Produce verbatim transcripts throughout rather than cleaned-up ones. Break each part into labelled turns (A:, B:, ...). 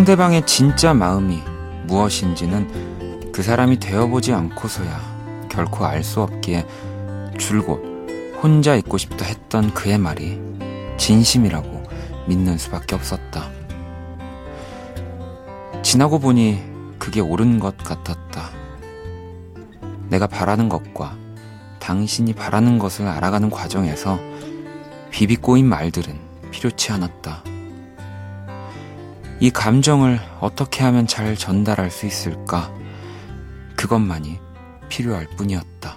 A: 상대방의 진짜 마음이 무엇인지는 그 사람이 되어보지 않고서야 결코 알 수 없기에 줄곧 혼자 있고 싶다 했던 그의 말이 진심이라고 믿는 수밖에 없었다. 지나고 보니 그게 옳은 것 같았다. 내가 바라는 것과 당신이 바라는 것을 알아가는 과정에서 비비꼬인 말들은 필요치 않았다. 이 감정을 어떻게 하면 잘 전달할 수 있을까? 그것만이 필요할 뿐이었다.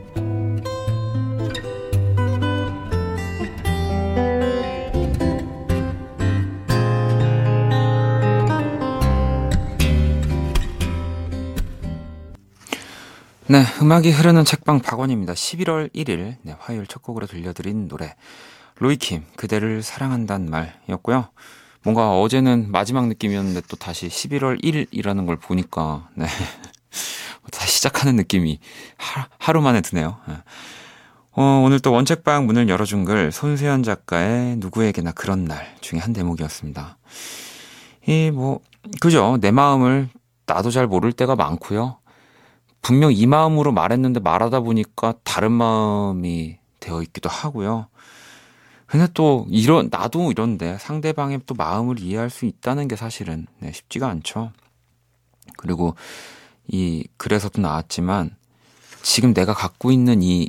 A: 네, 음악이 흐르는 책방 박원입니다. 십일월 일일 네, 화요일 첫 곡으로 들려드린 노래 로이킴 그대를 사랑한단 말이었고요. 뭔가 어제는 마지막 느낌이었는데 또 다시 십일월 일일이라는 걸 보니까 네, 다시 시작하는 느낌이 하, 하루 만에 드네요. 어, 오늘 또 원책방 문을 열어준 글 손수연 작가의 누구에게나 그런 날 중에 한 대목이었습니다. 이 뭐 그죠? 내 마음을 나도 잘 모를 때가 많고요. 분명 이 마음으로 말했는데 말하다 보니까 다른 마음이 되어 있기도 하고요. 근데 또 이런 나도 이런데 상대방의 또 마음을 이해할 수 있다는 게 사실은 네, 쉽지가 않죠. 그리고 이 글에서도 나왔지만 지금 내가 갖고 있는 이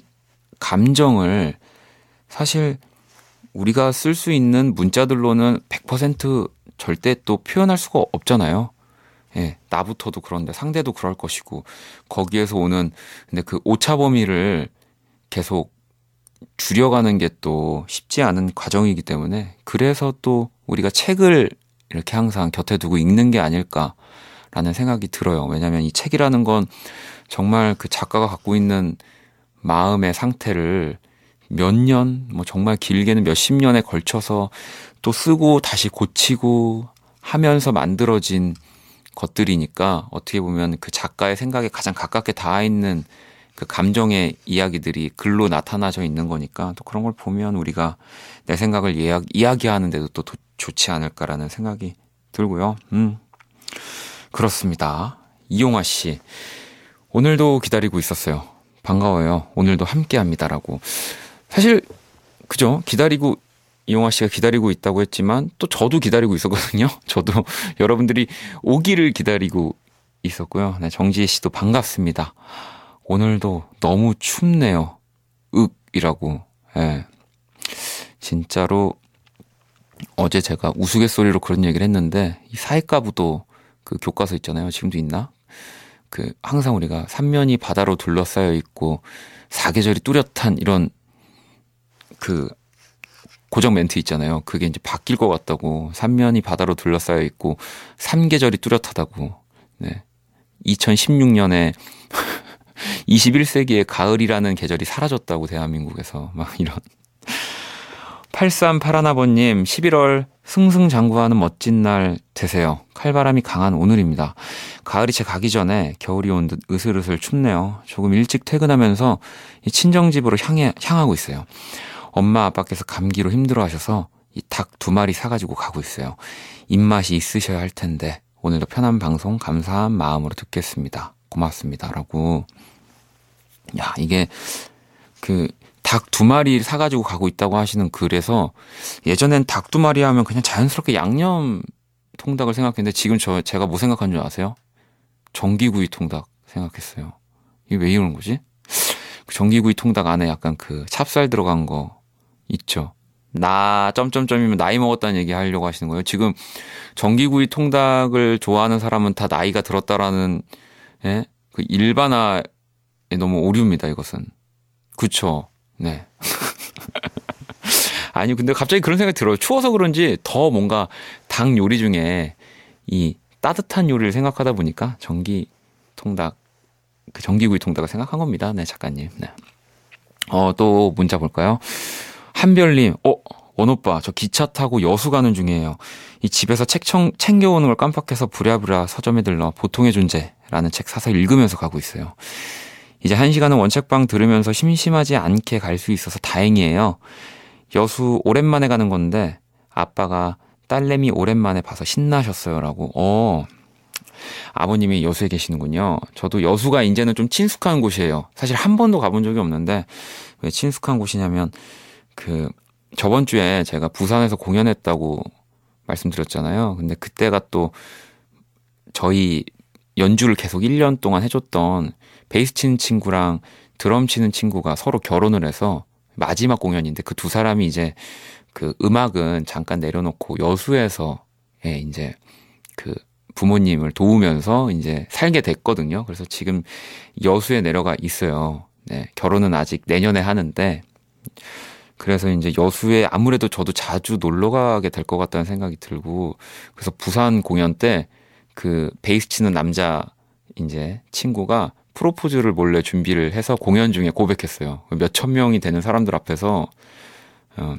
A: 감정을 사실 우리가 쓸 수 있는 문자들로는 백 퍼센트 절대 또 표현할 수가 없잖아요. 예, 나부터도 그런데 상대도 그럴 것이고 거기에서 오는 근데 그 오차 범위를 계속 줄여가는 게 또 쉽지 않은 과정이기 때문에 그래서 또 우리가 책을 이렇게 항상 곁에 두고 읽는 게 아닐까라는 생각이 들어요. 왜냐하면 이 책이라는 건 정말 그 작가가 갖고 있는 마음의 상태를 몇 년, 뭐 정말 길게는 몇십 년에 걸쳐서 또 쓰고 다시 고치고 하면서 만들어진 것들이니까 어떻게 보면 그 작가의 생각에 가장 가깝게 닿아 있는 그 감정의 이야기들이 글로 나타나져 있는 거니까 또 그런 걸 보면 우리가 내 생각을 이야기, 이야기하는데도 또 도, 좋지 않을까라는 생각이 들고요. 음, 그렇습니다. 이용아 씨, 오늘도 기다리고 있었어요. 반가워요. 오늘도 함께합니다라고. 사실 그죠? 기다리고 이용아 씨가 기다리고 있다고 했지만 또 저도 기다리고 있었거든요. 저도 여러분들이 오기를 기다리고 있었고요. 네, 정지혜 씨도 반갑습니다. 오늘도 너무 춥네요. 윽이라고. 네. 진짜로 어제 제가 우스갯소리로 그런 얘기를 했는데 이 사회과부도 그 교과서 있잖아요. 지금도 있나? 그 항상 우리가 삼면이 바다로 둘러싸여 있고 사계절이 뚜렷한 이런 그 고정 멘트 있잖아요. 그게 이제 바뀔 것 같다고. 삼면이 바다로 둘러싸여 있고 삼계절이 뚜렷하다고. 네. 이천십육 년에 이십일 세기의 가을이라는 계절이 사라졌다고 대한민국에서 막 이런. 팔삼팔일 님 십일월 승승장구하는 멋진 날 되세요. 칼바람이 강한 오늘입니다. 가을이 채 가기 전에 겨울이 온 듯 으슬으슬 춥네요. 조금 일찍 퇴근하면서 친정집으로 향해, 향하고 있어요. 엄마 아빠께서 감기로 힘들어하셔서 이 닭 두 마리 사가지고 가고 있어요. 입맛이 있으셔야 할 텐데 오늘도 편한 방송 감사한 마음으로 듣겠습니다. 고맙습니다. 라고. 야, 이게 그 닭 두 마리 사가지고 가고 있다고 하시는 글에서 예전엔 닭 두 마리 하면 그냥 자연스럽게 양념 통닭을 생각했는데 지금 저 제가 뭐 생각한 줄 아세요? 전기구이 통닭 생각했어요. 이게 왜 이러는 거지? 전기구이 통닭 안에 약간 그 찹쌀 들어간 거 있죠. 나 점점점이면 나이 먹었다는 얘기 하려고 하시는 거예요. 지금 전기구이 통닭을 좋아하는 사람은 다 나이가 들었다라는 예? 그 일반화에 너무 오류입니다. 이것은. 그쵸? 네. 아니 근데 갑자기 그런 생각이 들어요. 추워서 그런지 더 뭔가 닭 요리 중에 이 따뜻한 요리를 생각하다 보니까 전기 통닭 그 전기구이 통닭을 생각한 겁니다. 네, 작가님. 네. 어, 또 문자 볼까요? 한별님, 어, 원오빠, 저 기차 타고 여수 가는 중이에요. 이 집에서 책 청, 챙겨오는 걸 깜빡해서 부랴부랴 서점에 들러 보통의 존재라는 책 사서 읽으면서 가고 있어요. 이제 한 시간은 원책방 들으면서 심심하지 않게 갈 수 있어서 다행이에요. 여수 오랜만에 가는 건데 아빠가 딸내미 오랜만에 봐서 신나셨어요라고. 어, 아버님이 여수에 계시는군요. 저도 여수가 이제는 좀 친숙한 곳이에요. 사실 한 번도 가본 적이 없는데 왜 친숙한 곳이냐면 그 저번 주에 제가 부산에서 공연했다고 말씀드렸잖아요. 근데 그때가 또 저희 연주를 계속 일 년 동안 해줬던 베이스 치는 친구랑 드럼 치는 친구가 서로 결혼을 해서 마지막 공연인데 그 두 사람이 이제 그 음악은 잠깐 내려놓고 여수에서 예, 이제 그 부모님을 도우면서 이제 살게 됐거든요. 그래서 지금 여수에 내려가 있어요. 네, 결혼은 아직 내년에 하는데 그래서 이제 여수에 아무래도 저도 자주 놀러 가게 될 것 같다는 생각이 들고 그래서 부산 공연 때 그 베이스 치는 남자 이제 친구가 프로포즈를 몰래 준비를 해서 공연 중에 고백했어요. 몇천 명이 되는 사람들 앞에서 어,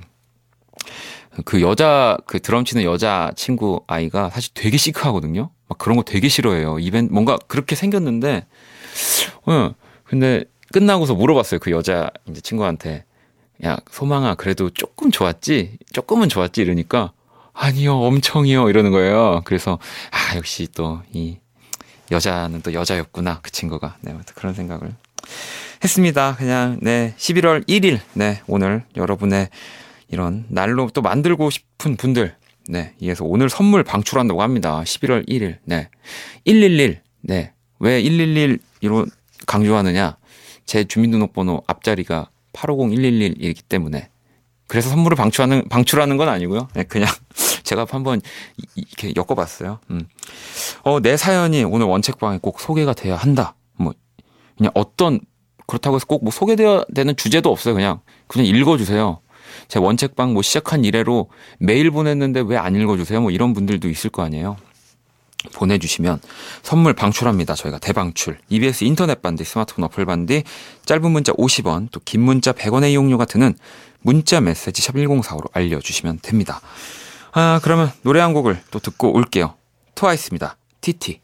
A: 그 여자 그 드럼 치는 여자 친구 아이가 사실 되게 시크하거든요. 막 그런 거 되게 싫어해요. 이벤트 뭔가 그렇게 생겼는데 어, 근데 끝나고서 물어봤어요. 그 여자 이제 친구한테 야 소망아 그래도 조금 좋았지? 조금은 좋았지? 이러니까 아니요 엄청이요 이러는 거예요. 그래서 아 역시 또 이 여자는 또 여자였구나 그 친구가. 네 그런 생각을 했습니다. 그냥 네 십일월 일일 네 오늘 여러분의 이런 날로 또 만들고 싶은 분들 네 이에서 오늘 선물 방출한다고 합니다. 십일월 일일 네 일일일 네 왜 일일일로 강조하느냐 제 주민등록번호 앞자리가 팔오공일일일이기 때문에 그래서 선물을 방출하는 방출하는 건 아니고요. 네, 그냥 제가 한번 이렇게 엮어봤어요. 음. 어, 내 사연이 오늘 원책방에 꼭 소개가 돼야 한다. 뭐 그냥 어떤 그렇다고 해서 꼭 뭐 소개되어야 되는 주제도 없어요. 그냥 그냥 읽어주세요. 제 원책방 뭐 시작한 이래로 메일 보냈는데 왜 안 읽어주세요? 뭐 이런 분들도 있을 거 아니에요. 보내주시면 선물 방출합니다. 저희가 대방출. 이비에스 인터넷 반디, 스마트폰 어플 반디, 짧은 문자 오십 원, 또 긴 문자 백 원의 이용료가 드는 문자 메시지 샵 일공사오로 알려주시면 됩니다. 아, 그러면 노래 한 곡을 또 듣고 올게요. 트와이스입니다. 티티.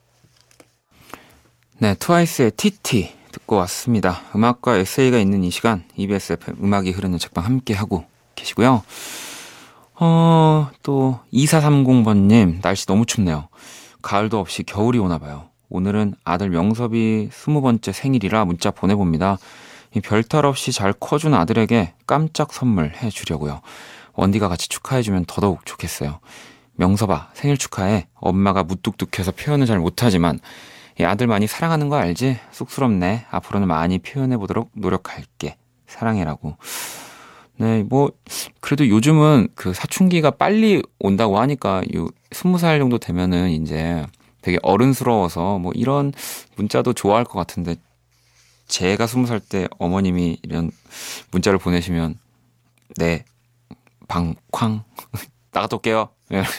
A: 네, 트와이스의 티티 듣고 왔습니다. 음악과 에세이가 있는 이 시간 이비에스 에프엠 음악이 흐르는 책방 함께하고 계시고요. 어, 또 이사삼공 번님 날씨 너무 춥네요. 가을도 없이 겨울이 오나 봐요. 오늘은 아들 명섭이 스무 번째 생일이라 문자 보내봅니다. 이 별탈 없이 잘 커준 아들에게 깜짝 선물 해주려고요. 원디가 같이 축하해주면 더더욱 좋겠어요. 명섭아 생일 축하해. 엄마가 무뚝뚝해서 표현을 잘 못하지만 이 아들 많이 사랑하는 거 알지? 쑥스럽네. 앞으로는 많이 표현해보도록 노력할게. 사랑해라고. 네, 뭐 그래도 요즘은 그 사춘기가 빨리 온다고 하니까 요 스무 살 정도 되면은 이제 되게 어른스러워서 뭐 이런 문자도 좋아할 것 같은데 제가 스무 살 때 어머님이 이런 문자를 보내시면 네, 방쾅 나갔다 올게요.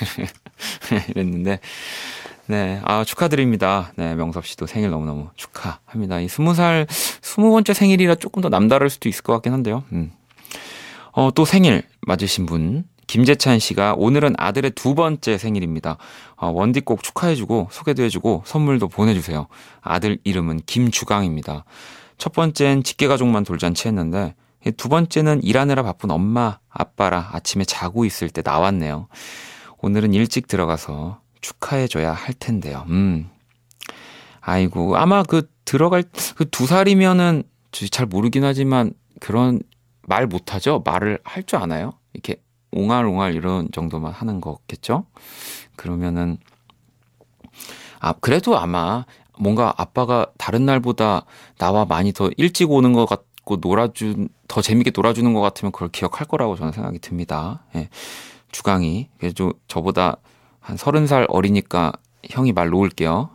A: 이랬는데 네, 아 축하드립니다. 네, 명섭 씨도 생일 너무너무 축하합니다. 이 스무 살 스무 번째 생일이라 조금 더 남다를 수도 있을 것 같긴 한데요. 음. 어, 또 생일 맞으신 분 김재찬 씨가 오늘은 아들의 두 번째 생일입니다. 어, 원디 꼭 축하해주고 소개도 해주고 선물도 보내주세요. 아들 이름은 김주강입니다. 첫 번째는 직계가족만 돌잔치 했는데 두 번째는 일하느라 바쁜 엄마 아빠라 아침에 자고 있을 때 나왔네요. 오늘은 일찍 들어가서 축하해줘야 할 텐데요. 음, 아이고 아마 그 들어갈 그 두 살이면은 잘 모르긴 하지만 그런 말 못하죠? 말을 할 줄 아나요? 이렇게 옹알옹알 이런 정도만 하는 거겠죠? 그러면은 아 그래도 아마 뭔가 아빠가 다른 날보다 나와 많이 더 일찍 오는 것 같고 놀아준 더 재밌게 놀아주는 것 같으면 그걸 기억할 거라고 저는 생각이 듭니다. 예. 주강이 그래도 저보다 한 서른 살 어리니까 형이 말 놓을게요.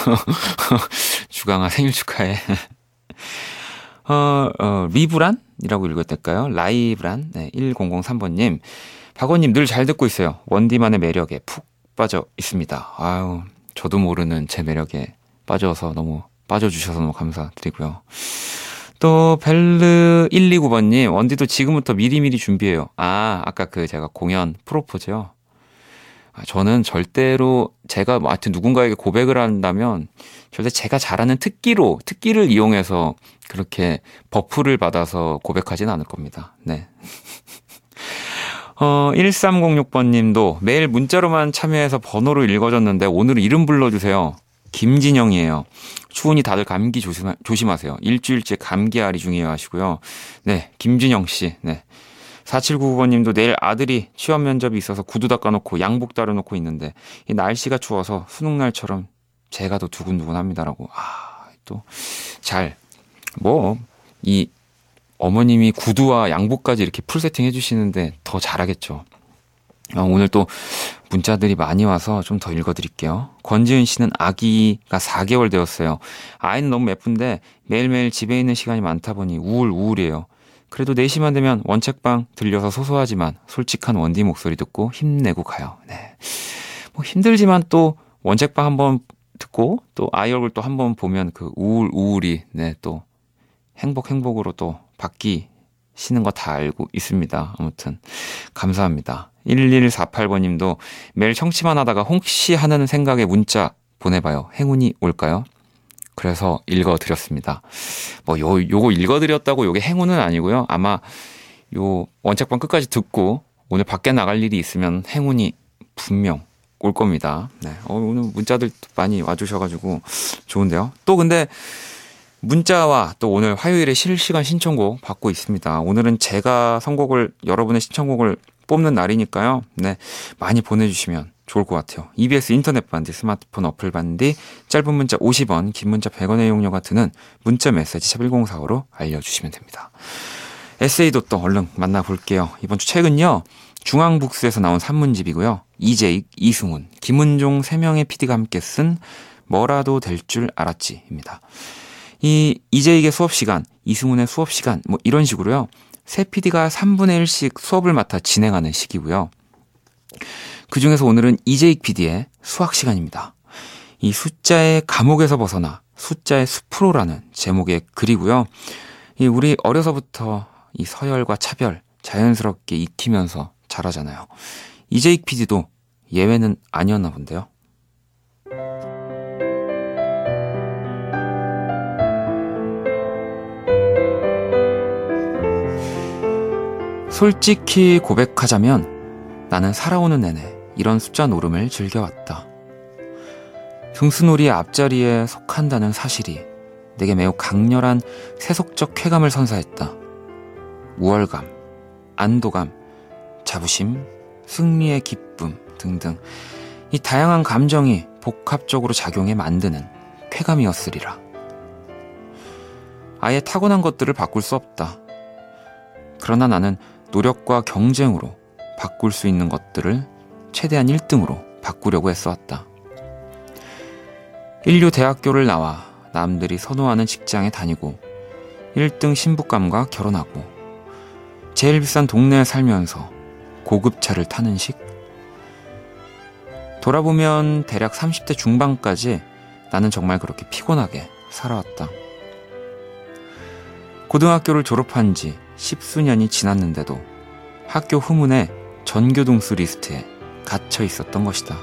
A: 주강아 생일 축하해. 어, 어, 리브란이라고 읽어야 될까요? 라이브란. 네, 천삼 번님. 박원님 늘 잘 듣고 있어요. 원디만의 매력에 푹 빠져 있습니다. 아유, 저도 모르는 제 매력에 빠져서 너무 빠져주셔서 너무 감사드리고요. 또 벨르 일이구 번님. 원디도 지금부터 미리미리 준비해요. 아, 아까 그 제가 공연 프로포즈요. 저는 절대로 제가 뭐 하여튼 누군가에게 고백을 한다면 절대 제가 잘하는 특기로 특기를 이용해서 그렇게 버프를 받아서 고백하진 않을 겁니다. 네. 어, 일삼공육 번님도 매일 문자로만 참여해서 번호로 읽어줬는데 오늘은 이름 불러주세요. 김진영이에요. 추우니 다들 감기 조심, 조심하세요. 일주일째 감기앓이 중이에요 하시고요. 네, 김진영 씨. 네. 사칠구구 번님도 내일 아들이 취업 면접이 있어서 구두 닦아놓고 양복 다려놓고 있는데 이 날씨가 추워서 수능날처럼 제가 더 두근두근합니다라고. 아, 또 잘 뭐 이 어머님이 구두와 양복까지 이렇게 풀 세팅 해주시는데 더 잘하겠죠. 어, 오늘 또 문자들이 많이 와서 좀 더 읽어드릴게요. 권지은 씨는 아기가 사 개월 되었어요. 아이는 너무 예쁜데 매일매일 집에 있는 시간이 많다 보니 우울 우울이에요. 그래도 네 시만 되면 원책방 들려서 소소하지만 솔직한 원디 목소리 듣고 힘내고 가요. 네. 뭐 힘들지만 또 원책방 한번 듣고 또 아이 얼굴 또 한번 보면 그 우울 우울이 네, 또 행복 행복으로 또 바뀌시는 거 다 알고 있습니다. 아무튼 감사합니다. 일일사팔 번님도 매일 청취만 하다가 혹시 하는 생각에 문자 보내봐요. 행운이 올까요? 그래서 읽어드렸습니다. 뭐 요, 요거 읽어드렸다고 요게 행운은 아니고요. 아마 요 원책방 끝까지 듣고 오늘 밖에 나갈 일이 있으면 행운이 분명 올 겁니다. 네. 어, 오늘 문자들 많이 와주셔가지고 좋은데요. 또 근데 문자와 또 오늘 화요일에 실시간 신청곡 받고 있습니다. 오늘은 제가 선곡을 여러분의 신청곡을 뽑는 날이니까요. 네, 많이 보내주시면 좋을 것 같아요. 이비에스 인터넷 반디, 스마트폰 어플 반디, 짧은 문자 오십 원, 긴 문자 백 원의 이용료가 드는 문자 메시지 샵 일공사오로 알려주시면 됩니다. 에세이도 또 얼른 만나볼게요. 이번 주 책은요. 중앙북스에서 나온 산문집이고요. 이재익, 이승훈, 김은종 세 명의 피디가 함께 쓴 뭐라도 될 줄 알았지입니다. 이 이재익의 수업 시간, 이승훈의 수업 시간 뭐 이런 식으로요. 세 피디가 삼분의 일씩 수업을 맡아 진행하는 시기고요. 그중에서 오늘은 이재익 피디의 수학 시간입니다. 이 숫자의 감옥에서 벗어나 숫자의 숲으로라는 제목의 글이고요. 이 우리 어려서부터 이 서열과 차별 자연스럽게 익히면서 자라잖아요. 이재익 피디도 예외는 아니었나 본데요. 솔직히 고백하자면 나는 살아오는 내내 이런 숫자 노름을 즐겨왔다. 등수놀이의 앞자리에 속한다는 사실이 내게 매우 강렬한 세속적 쾌감을 선사했다. 우월감, 안도감, 자부심, 승리의 기쁨 등등 이 다양한 감정이 복합적으로 작용해 만드는 쾌감이었으리라. 아예 타고난 것들을 바꿀 수 없다. 그러나 나는 노력과 경쟁으로 바꿀 수 있는 것들을 최대한 일 등으로 바꾸려고 애써왔다. 인류 대학교를 나와 남들이 선호하는 직장에 다니고 일 등 신부감과 결혼하고 제일 비싼 동네에 살면서 고급차를 타는 식. 돌아보면 대략 삼십 대 중반까지 나는 정말 그렇게 피곤하게 살아왔다. 고등학교를 졸업한 지 십수년이 지났는데도 학교 후문에 전교등수 리스트에 갇혀 있었던 것이다.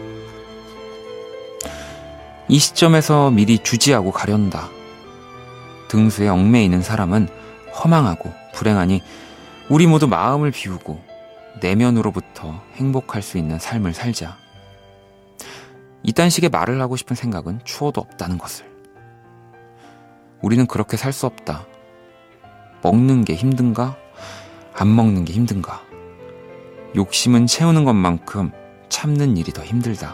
A: 이 시점에서 미리 주지하고 가련다. 등수에 얽매이는 사람은 허망하고 불행하니 우리 모두 마음을 비우고 내면으로부터 행복할 수 있는 삶을 살자. 이딴 식의 말을 하고 싶은 생각은 추호도 없다는 것을. 우리는 그렇게 살 수 없다. 먹는 게 힘든가? 안 먹는 게 힘든가? 욕심은 채우는 것만큼 참는 일이 더 힘들다.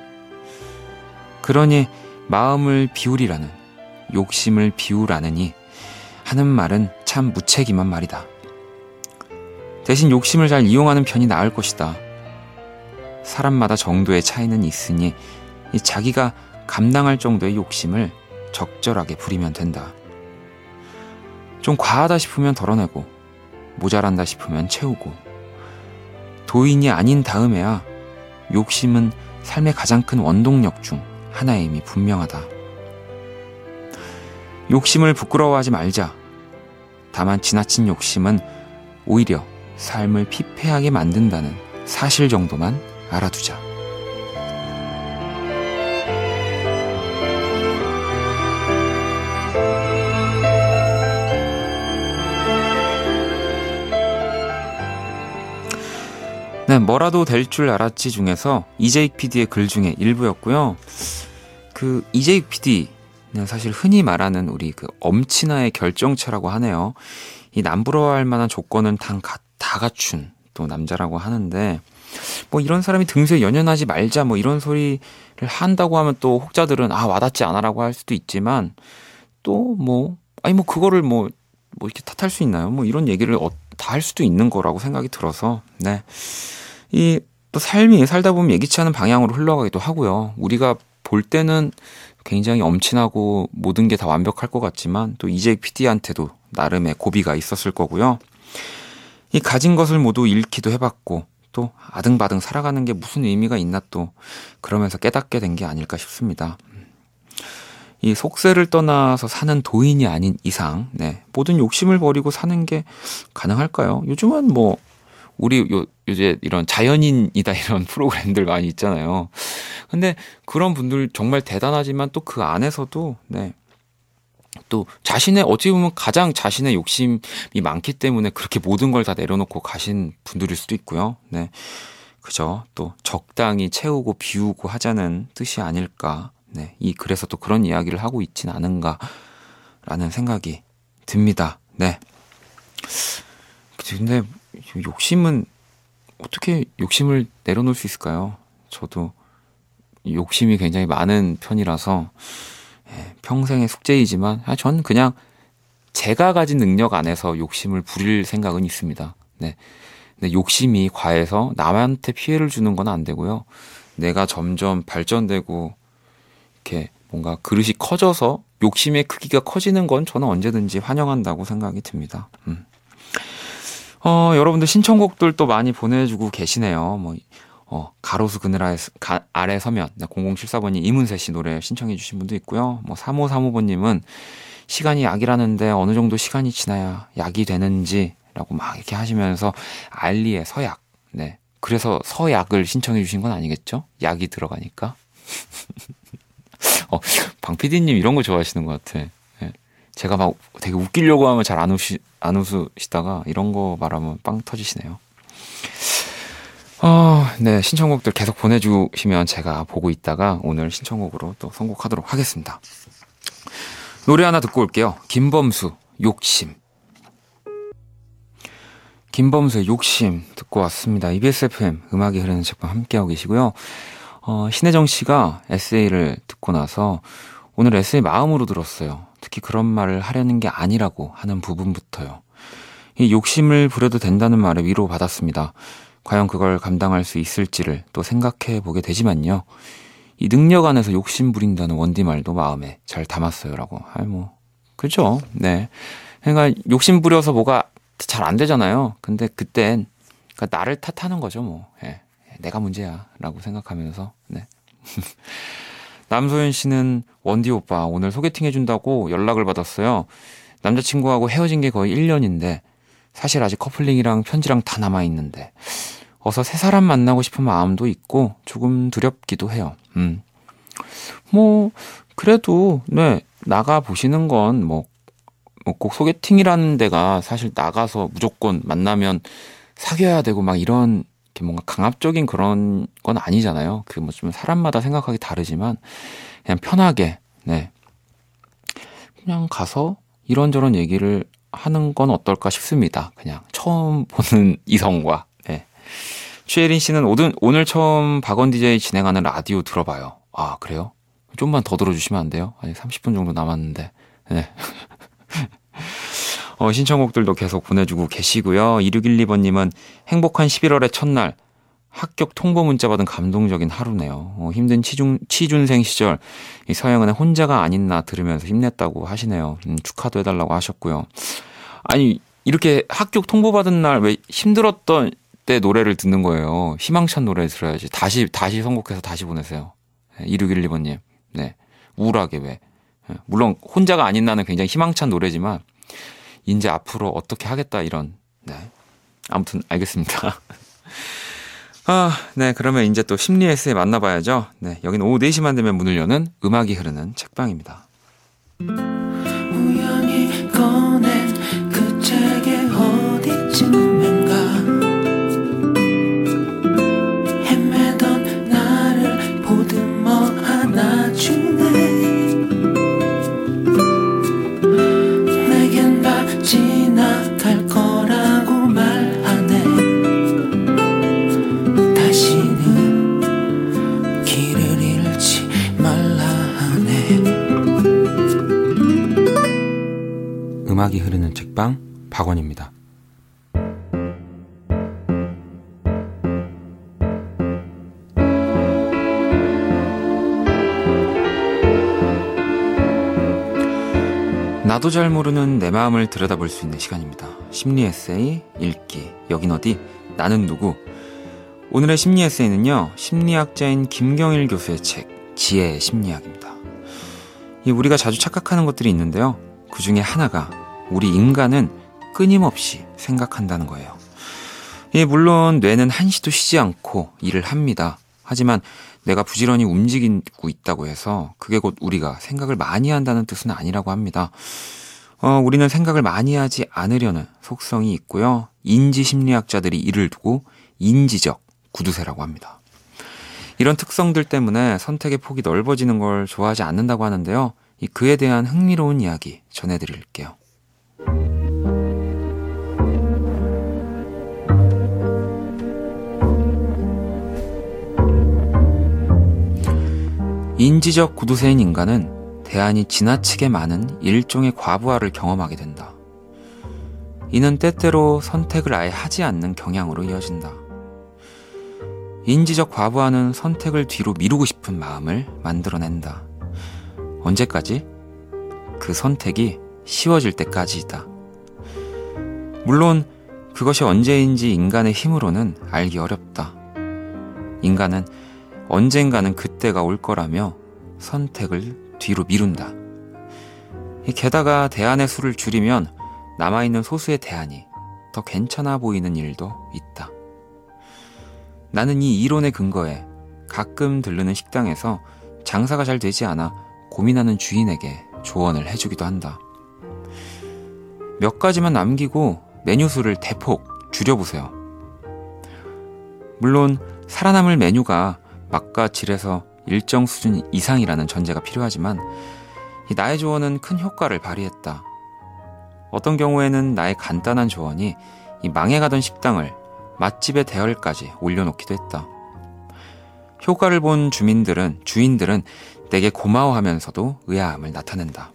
A: 그러니 마음을 비우리라는, 욕심을 비우라느니 하는 말은 참 무책임한 말이다. 대신 욕심을 잘 이용하는 편이 나을 것이다. 사람마다 정도의 차이는 있으니 자기가 감당할 정도의 욕심을 적절하게 부리면 된다. 좀 과하다 싶으면 덜어내고 모자란다 싶으면 채우고 도인이 아닌 다음에야 욕심은 삶의 가장 큰 원동력 중 하나임이 분명하다. 욕심을 부끄러워하지 말자. 다만 지나친 욕심은 오히려 삶을 피폐하게 만든다는 사실 정도만 알아두자. 네, 뭐라도 될 줄 알았지 중에서 이재익 피디의 글 중에 일부였고요. 그 이재익 피디는 사실 흔히 말하는 우리 그 엄친아의 결정체라고 하네요. 이 남부러워할 만한 조건은 다, 다 갖춘 또 남자라고 하는데, 뭐 이런 사람이 등수에 연연하지 말자 뭐 이런 소리를 한다고 하면 또 혹자들은 아 와닿지 않아라고 할 수도 있지만, 또 뭐 아니 뭐 그거를 뭐 뭐 이렇게 탓할 수 있나요? 뭐 이런 얘기를 어, 다 할 수도 있는 거라고 생각이 들어서, 네. 이 또 삶이 살다 보면 예기치 않은 방향으로 흘러가기도 하고요. 우리가 볼 때는 굉장히 엄친하고 모든 게 다 완벽할 것 같지만 또 이재익 피디한테도 나름의 고비가 있었을 거고요. 이 가진 것을 모두 잃기도 해봤고 또 아등바등 살아가는 게 무슨 의미가 있나 또 그러면서 깨닫게 된 게 아닐까 싶습니다. 이 속세를 떠나서 사는 도인이 아닌 이상, 네, 모든 욕심을 버리고 사는 게 가능할까요? 요즘은 뭐 우리 요, 요새 이런 자연인이다 이런 프로그램들 많이 있잖아요. 근데 그런 분들 정말 대단하지만 또 그 안에서도, 네, 또 자신의 어찌 보면 가장 자신의 욕심이 많기 때문에 그렇게 모든 걸 다 내려놓고 가신 분들일 수도 있고요. 네, 그죠. 또 적당히 채우고 비우고 하자는 뜻이 아닐까. 네, 이 글에서 또 그런 이야기를 하고 있진 않은가라는 생각이 듭니다. 네. 근데 욕심은 어떻게 욕심을 내려놓을 수 있을까요? 저도 욕심이 굉장히 많은 편이라서 평생의 숙제이지만 전 그냥 제가 가진 능력 안에서 욕심을 부릴 생각은 있습니다. 네. 근데 욕심이 과해서 남한테 피해를 주는 건 안 되고요. 내가 점점 발전되고 이렇게 뭔가 그릇이 커져서 욕심의 크기가 커지는 건 저는 언제든지 환영한다고 생각이 듭니다. 음. 어, 여러분들 신청곡들 또 많이 보내주고 계시네요. 뭐, 어, 가로수 그늘 아래, 가, 아래 서면, 공공칠사 번이 이문세 씨 노래 신청해주신 분도 있고요. 뭐, 삼오삼오 번님은 시간이 약이라는데 어느 정도 시간이 지나야 약이 되는지라고 막 이렇게 하시면서 알리의 서약, 네. 그래서 서약을 신청해주신 건 아니겠죠? 약이 들어가니까. 어, 방 피디님 이런 거 좋아하시는 것 같아. 네. 제가 막 되게 웃기려고 하면 잘 안 웃시, 안 웃으시다가 이런 거 말하면 빵 터지시네요. 어, 네. 신청곡들 계속 보내주시면 제가 보고 있다가 오늘 신청곡으로 또 선곡하도록 하겠습니다. 노래 하나 듣고 올게요. 김범수, 욕심. 김범수의 욕심 듣고 왔습니다. 이비에스 에프엠 음악이 흐르는 책방 함께하고 계시고요. 어, 신혜정 씨가 에세이를 듣고 나서 오늘 에세이 마음으로 들었어요. 특히 그런 말을 하려는 게 아니라고 하는 부분부터요. 이 욕심을 부려도 된다는 말에 위로받았습니다. 과연 그걸 감당할 수 있을지를 또 생각해 보게 되지만요. 이 능력 안에서 욕심 부린다는 원디 말도 마음에 잘 담았어요라고. 아이 뭐 그죠? 네. 그러니까 욕심 부려서 뭐가 잘 안 되잖아요. 근데 그땐 그러니까 나를 탓하는 거죠, 뭐. 예. 내가 문제야라고 생각하면서. 네. 남소연 씨는 원디 오빠 오늘 소개팅 해준다고 연락을 받았어요. 남자친구하고 헤어진 게 거의 일 년인데 사실 아직 커플링이랑 편지랑 다 남아있는데 어서 새 사람 만나고 싶은 마음도 있고 조금 두렵기도 해요. 음. 뭐 그래도 네 나가 보시는 건 뭐 뭐 꼭 소개팅이라는 데가 사실 나가서 무조건 만나면 사귀어야 되고 막 이런 이렇게 뭔가 강압적인 그런 건 아니잖아요. 그 뭐 좀 사람마다 생각하기 다르지만 그냥 편하게 네 그냥 가서 이런저런 얘기를 하는 건 어떨까 싶습니다. 그냥 처음 보는 이성과. 네. 최예린 씨는 오늘, 오늘 처음 박원 디제이 진행하는 라디오 들어봐요. 아 그래요? 좀만 더 들어주시면 안 돼요? 아니 삼십 분 정도 남았는데. 네. 어, 신청곡들도 계속 보내주고 계시고요. 이육일이 번님은 행복한 십일월의 첫날 합격 통보 문자 받은 감동적인 하루네요. 어, 힘든 취중, 취준생 시절 이 서영은의 혼자가 아닌 나 들으면서 힘냈다고 하시네요. 음, 축하도 해달라고 하셨고요. 아니 이렇게 합격 통보 받은 날 왜 힘들었던 때 노래를 듣는 거예요. 희망찬 노래 들어야지. 다시 다시 선곡해서 다시 보내세요. 네, 이육일이 번님. 네, 우울하게 왜. 물론 혼자가 아닌 나는 굉장히 희망찬 노래지만 이제 앞으로 어떻게 하겠다 이런. 네. 아무튼 알겠습니다. 아, 네. 그러면 이제 또 심리 에세이 만나봐야죠. 네. 여기는 오후 네 시만 되면 문을 여는 음악이 흐르는 책방입니다. 우연히 꺼낸 그 책의 어디쯤인가 나도 잘 모르는 내 마음을 들여다볼 수 있는 시간입니다. 심리 에세이 읽기. 여긴 어디? 나는 누구? 오늘의 심리 에세이는요, 심리학자인 김경일 교수의 책 지혜의 심리학입니다. 이 우리가 자주 착각하는 것들이 있는데요, 그 중에 하나가 우리 인간은 끊임없이 생각한다는 거예요. 예, 물론 뇌는 한시도 쉬지 않고 일을 합니다. 하지만 내가 부지런히 움직이고 있다고 해서 그게 곧 우리가 생각을 많이 한다는 뜻은 아니라고 합니다. 어, 우리는 생각을 많이 하지 않으려는 속성이 있고요. 인지심리학자들이 이를 두고 인지적 구두쇠라고 합니다. 이런 특성들 때문에 선택의 폭이 넓어지는 걸 좋아하지 않는다고 하는데요. 이 그에 대한 흥미로운 이야기 전해드릴게요. 인지적 구두쇠인 인간은 대안이 지나치게 많은 일종의 과부하를 경험하게 된다. 이는 때때로 선택을 아예 하지 않는 경향으로 이어진다. 인지적 과부하는 선택을 뒤로 미루고 싶은 마음을 만들어낸다. 언제까지? 그 선택이 쉬워질 때까지이다. 물론 그것이 언제인지 인간의 힘으로는 알기 어렵다. 인간은 언젠가는 그때가 올 거라며 선택을 뒤로 미룬다. 게다가 대안의 수를 줄이면 남아있는 소수의 대안이 더 괜찮아 보이는 일도 있다. 나는 이 이론에 근거해 가끔 들르는 식당에서 장사가 잘 되지 않아 고민하는 주인에게 조언을 해주기도 한다. 몇 가지만 남기고 메뉴 수를 대폭 줄여보세요. 물론 살아남을 메뉴가 맛과 질에서 일정 수준 이상이라는 전제가 필요하지만 이 나의 조언은 큰 효과를 발휘했다. 어떤 경우에는 나의 간단한 조언이 이 망해가던 식당을 맛집의 대열까지 올려놓기도 했다. 효과를 본 주민들은, 주인들은 내게 고마워하면서도 의아함을 나타낸다.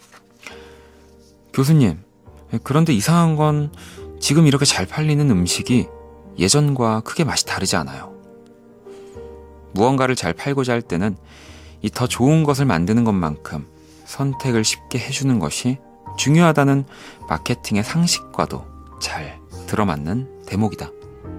A: 교수님, 그런데 이상한 건 지금 이렇게 잘 팔리는 음식이 예전과 크게 맛이 다르지 않아요. 무언가를 잘 팔고자 할 때는 이 더 좋은 것을 만드는 것만큼 선택을 쉽게 해주는 것이 중요하다는 마케팅의 상식과도 잘 들어맞는 대목이다.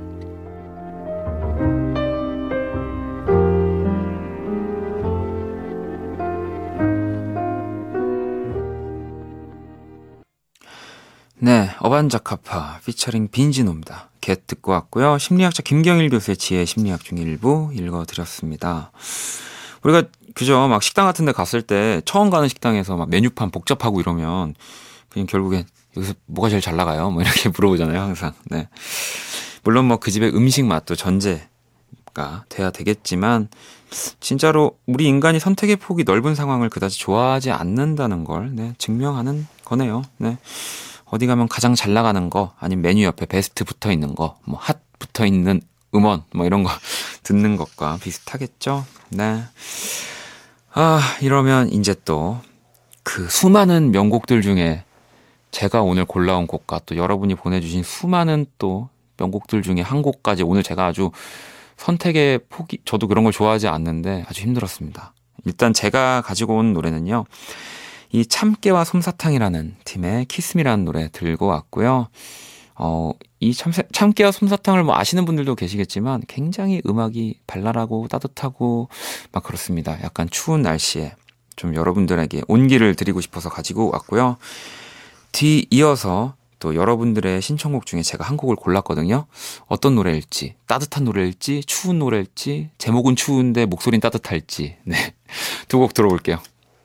A: 네, 어반자카파 피처링 빈지노입니다. 겟 듣고 왔고요. 심리학자 김경일 교수의 지혜 심리학 중 일부 읽어드렸습니다. 우리가 그죠, 막 식당 같은 데 갔을 때 처음 가는 식당에서 막 메뉴판 복잡하고 이러면 그냥 결국엔 여기서 뭐가 제일 잘 나가요? 뭐 이렇게 물어보잖아요, 항상. 네. 물론 뭐 그 집의 음식 맛도 전제가 돼야 되겠지만 진짜로 우리 인간이 선택의 폭이 넓은 상황을 그다지 좋아하지 않는다는 걸 네, 증명하는 거네요. 네. 어디 가면 가장 잘 나가는 거, 아니면 메뉴 옆에 베스트 붙어 있는 거, 뭐 핫 붙어 있는 음원, 뭐 이런 거 듣는 것과 비슷하겠죠? 네. 아, 이러면 이제 또 그 수많은 명곡들 중에 제가 오늘 골라온 곡과 또 여러분이 보내주신 수많은 또 명곡들 중에 한 곡까지 오늘 제가 아주 선택의 폭이, 저도 그런 걸 좋아하지 않는데 아주 힘들었습니다. 일단 제가 가지고 온 노래는요, 이 참깨와 솜사탕이라는 팀의 키스미라는 노래 들고 왔고요. 어, 이 참, 참깨와 솜사탕을 뭐 아시는 분들도 계시겠지만 굉장히 음악이 발랄하고 따뜻하고 막 그렇습니다. 약간 추운 날씨에 좀 여러분들에게 온기를 드리고 싶어서 가지고 왔고요. 뒤 이어서 또 여러분들의 신청곡 중에 제가 한 곡을 골랐거든요. 어떤 노래일지, 따뜻한 노래일지, 추운 노래일지, 제목은 추운데 목소리는 따뜻할지, 네, 두 곡 들어볼게요.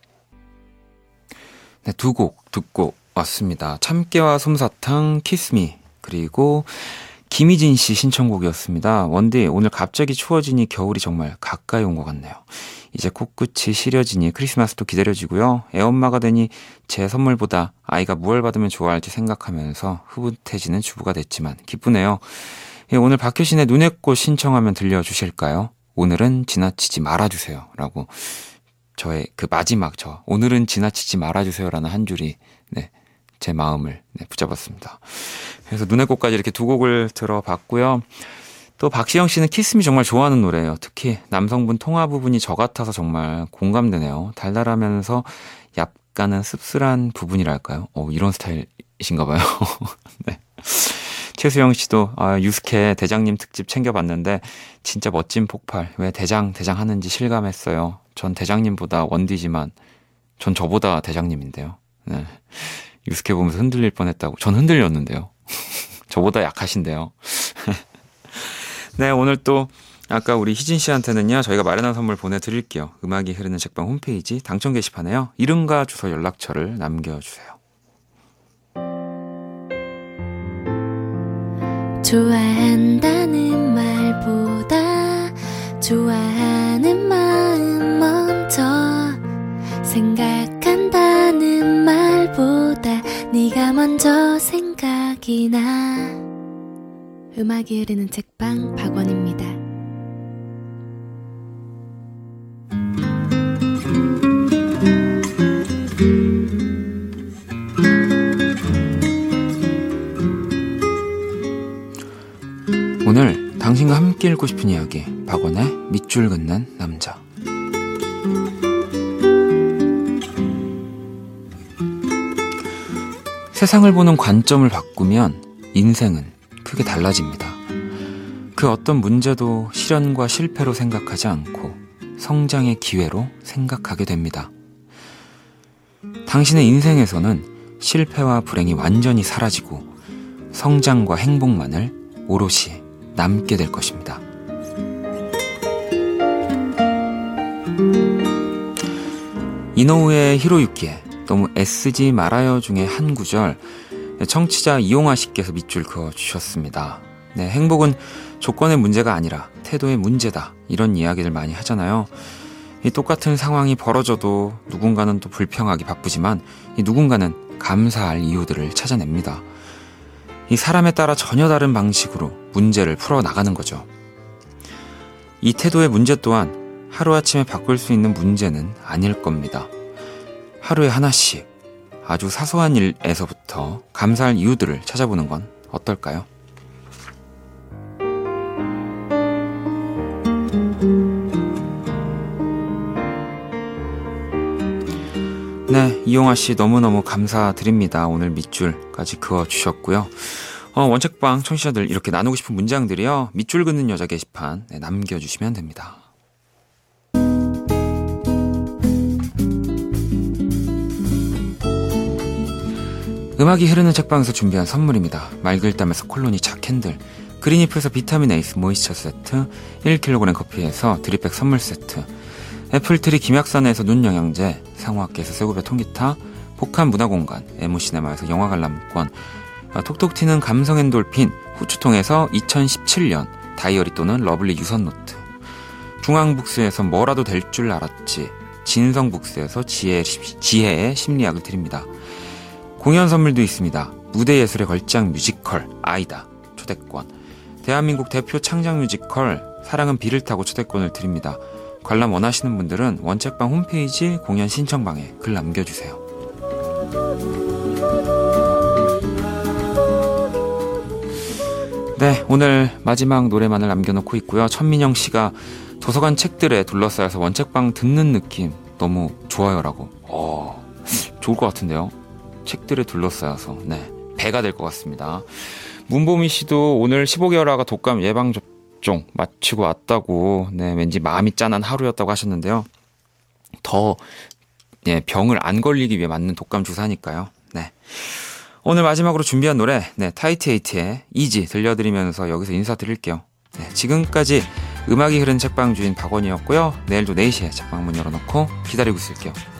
A: 네, 두 곡 듣고 왔습니다. 참깨와 솜사탕, 키스미, 그리고 김희진 씨 신청곡이었습니다. 원디, 오늘 갑자기 추워지니 겨울이 정말 가까이 온 것 같네요. 이제 코끝이 시려지니 크리스마스도 기다려지고요. 애엄마가 되니 제 선물보다 아이가 무얼 받으면 좋아할지 생각하면서 흐뭇해지는 주부가 됐지만 기쁘네요. 예, 오늘 박효신의 눈의 꽃 신청하면 들려주실까요? 오늘은 지나치지 말아주세요. 라고 저의 그 마지막 저 오늘은 지나치지 말아주세요라는 한 줄이 네, 제 마음을 네, 붙잡았습니다. 그래서 눈의 꽃까지 이렇게 두 곡을 들어봤고요. 또 박시영 씨는 키스미 정말 좋아하는 노래예요. 특히 남성분 통화 부분이 저 같아서 정말 공감되네요. 달달하면서 약간은 씁쓸한 부분이랄까요? 어, 이런 스타일이신가 봐요. 네. 최수영 씨도 아, 유스케 대장님 특집 챙겨봤는데 진짜 멋진 폭발. 왜 대장 대장 하는지 실감했어요. 전 대장님보다 원디지만 전 저보다 대장님인데요. 네. 유스케 보면서 흔들릴 뻔했다고. 전 흔들렸는데요. 저보다 약하신데요. 네, 오늘 또 아까 우리 희진 씨한테는요, 저희가 마련한 선물 보내드릴게요. 음악이 흐르는 책방 홈페이지 당첨 게시판에요. 이름과 주소 연락처를 남겨주세요.
B: 좋아한다는 말보다 좋아하는 마음 먼저 생각한다는 말보다 네가 먼저 생각이 나. 음악이 흐르는 책방 박원입니다.
A: 오늘 당신과 함께 읽고 싶은 이야기, 박원의 밑줄 긋는 남자. 세상을 보는 관점을 바꾸면 인생은 크게 달라집니다. 그 어떤 문제도 시련과 실패로 생각하지 않고 성장의 기회로 생각하게 됩니다. 당신의 인생에서는 실패와 불행이 완전히 사라지고 성장과 행복만을 오롯이 남게 될 것입니다. 이노우의 히로유키의 너무 애쓰지 말아요 중에 한 구절, 청취자 이용아 씨께서 밑줄 그어주셨습니다. 네, 행복은 조건의 문제가 아니라 태도의 문제다, 이런 이야기를 많이 하잖아요. 이 똑같은 상황이 벌어져도 누군가는 또 불평하기 바쁘지만 이 누군가는 감사할 이유들을 찾아냅니다. 이 사람에 따라 전혀 다른 방식으로 문제를 풀어나가는 거죠. 이 태도의 문제 또한 하루아침에 바꿀 수 있는 문제는 아닐 겁니다. 하루에 하나씩 아주 사소한 일에서부터 감사할 이유들을 찾아보는 건 어떨까요? 네, 이용아 씨 너무너무 감사드립니다. 오늘 밑줄까지 그어주셨고요. 어, 원책방 청취자들 이렇게 나누고 싶은 문장들이요, 밑줄 긋는 여자 게시판 네, 남겨주시면 됩니다. 음악이 흐르는 책방에서 준비한 선물입니다. 말글담에서 콜로니 차캔들, 그린이프에서 비타민 에이스 모이스처 세트, 일 킬로그램 커피에서 드립백 선물 세트, 애플트리 김약산에서 눈영양제, 상호학계에서 쇠고배 통기타, 폭한 문화공간, 에모시네마에서 영화 관람권, 톡톡 튀는 감성 엔돌핀, 후추통에서 이천십칠 년 다이어리 또는 러블리 유선노트, 중앙북스에서 뭐라도 될 줄 알았지, 진성북스에서 지혜, 지혜의 심리학을 드립니다. 공연 선물도 있습니다. 무대예술의 걸작 뮤지컬 아이다 초대권, 대한민국 대표 창작 뮤지컬 사랑은 비를 타고 초대권을 드립니다. 관람 원하시는 분들은 원책방 홈페이지 공연 신청방에 글 남겨주세요. 네, 오늘 마지막 노래만을 남겨놓고 있고요. 천민영 씨가 도서관 책들에 둘러싸여서 원책방 듣는 느낌 너무 좋아요라고. 어, 좋을 것 같은데요. 책들에 둘러싸여서 네, 배가 될 것 같습니다. 문보미 씨도 오늘 십오 개월아가 독감 예방접종 마치고 왔다고, 네, 왠지 마음이 짠한 하루였다고 하셨는데요. 더 예, 병을 안 걸리기 위해 맞는 독감 주사니까요. 네, 오늘 마지막으로 준비한 노래, 네, 타이트에이트의 이지 들려드리면서 여기서 인사드릴게요. 네, 지금까지 음악이 흐른 책방 주인 박원이었고요. 내일도 네 시에 책방 문 열어놓고 기다리고 있을게요.